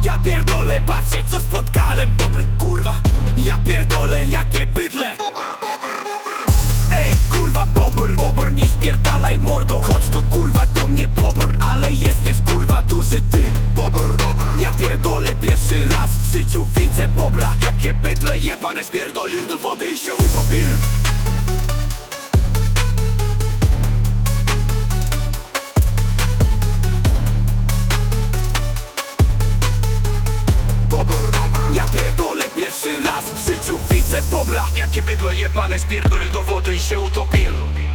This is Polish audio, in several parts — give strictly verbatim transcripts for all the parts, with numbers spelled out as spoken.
Ja pierdolę, patrzcie co spotkałem, dobry kurwa. Ja pierdolę, jakie bydle. Ej kurwa, bobr, bobr, nie spierdalaj mordo. Chodź to kurwa do mnie bobr, ale jesteś kurwa duży ty. Bobr, ja pierdolę, pierwszy raz w życiu widzę bobra. Jakie bydle jebane, spierdolił do wody i się utopił. Ja pierdolę, pierwszy raz w życiu widzę bobra. Jakie bydle jebane, spierdolił do wody i się utopił.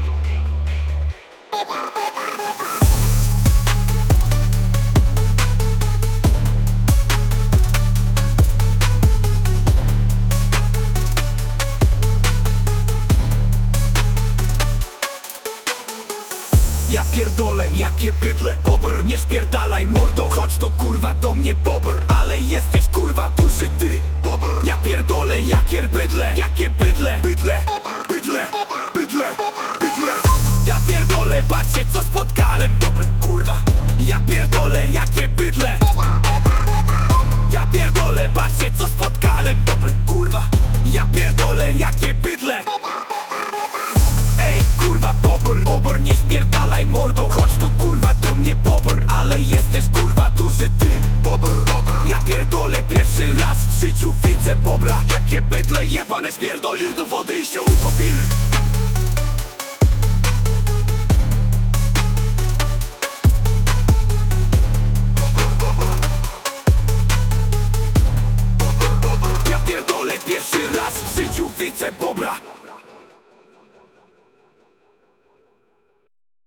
Ja pierdolę, jakie bydle. Bobr, nie spierdalaj mordo. Chodź to kurwa do mnie bobr, ale jesteś kurwa duży ty. Bobr, ja pierdolę, jakie bydle. Jakie bydle, bydle, bydle, bydle, bydle. Ja pierdolę, patrzcie co spotkałem, dobry kurwa. Ja pierdolę, jakie bydle. Ja pierdolę, patrzcie co spotkałem, dobry kurwa. Ja pierdolę, jakie bydle. Ej kurwa, bobr, bobr, nie spierdalaj mordo. Chodź tu kurwa do mnie bobr, ale jesteś kurwa duży ty. Bobr, ja pierdolę, pierwszy raz w życiu widzę bobra. Jakie bydle jebane, spierdolił do wody i się